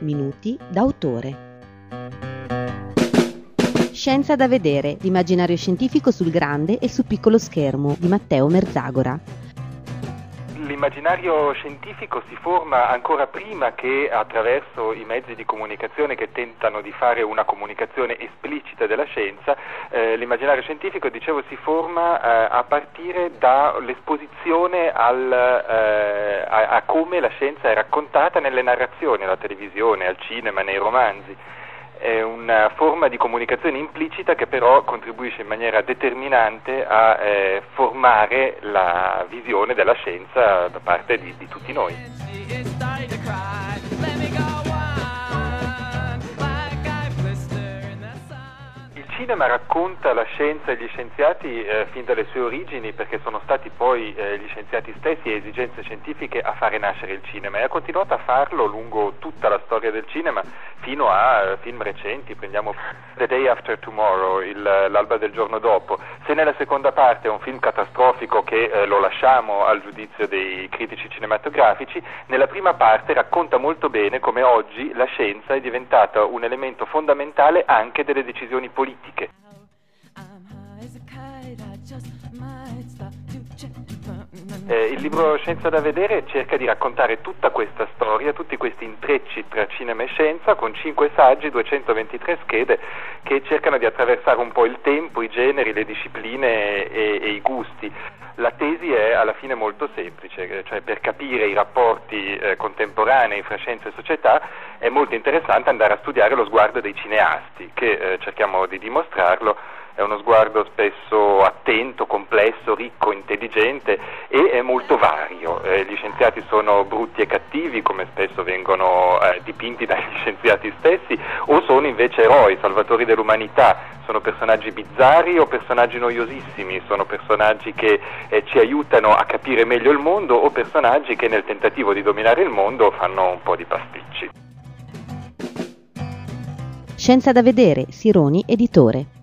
minuti d'autore. Scienza da vedere, l'immaginario scientifico sul grande e sul piccolo schermo di Matteo Merzagora. L'immaginario scientifico si forma ancora prima che attraverso i mezzi di comunicazione che tentano di fare una comunicazione esplicita della scienza. L'immaginario scientifico, dicevo, si forma a partire dall'esposizione a come la scienza è raccontata nelle narrazioni, alla televisione, al cinema, nei romanzi. È una forma di comunicazione implicita che però contribuisce in maniera determinante a formare la visione della scienza da parte di tutti noi. Il cinema racconta la scienza e gli scienziati fin dalle sue origini, perché sono stati poi gli scienziati stessi e esigenze scientifiche a fare nascere il cinema, e ha continuato a farlo lungo tutta la storia del cinema fino a film recenti. Prendiamo The Day After Tomorrow, l'alba del giorno dopo. Se nella seconda parte è un film catastrofico che lo lasciamo al giudizio dei critici cinematografici, nella prima parte racconta molto bene come oggi la scienza è diventata un elemento fondamentale anche delle decisioni politiche. Il libro Scienza da vedere cerca di raccontare tutta questa storia, tutti questi intrecci tra cinema e scienza, con 5 saggi, 223 schede che cercano di attraversare un po' il tempo, i generi, le discipline e i gusti. La tesi è alla fine molto semplice, cioè per capire i rapporti contemporanei fra scienza e società è molto interessante andare a studiare lo sguardo dei cineasti, che cerchiamo di dimostrarlo. È uno sguardo spesso attento, complesso, ricco, intelligente e è molto vario. Gli scienziati sono brutti e cattivi, come spesso vengono dipinti dagli scienziati stessi, o sono invece eroi, salvatori dell'umanità. Sono personaggi bizzarri o personaggi noiosissimi, sono personaggi che ci aiutano a capire meglio il mondo o personaggi che nel tentativo di dominare il mondo fanno un po' di pasticci. Scienza da vedere, Sironi, editore.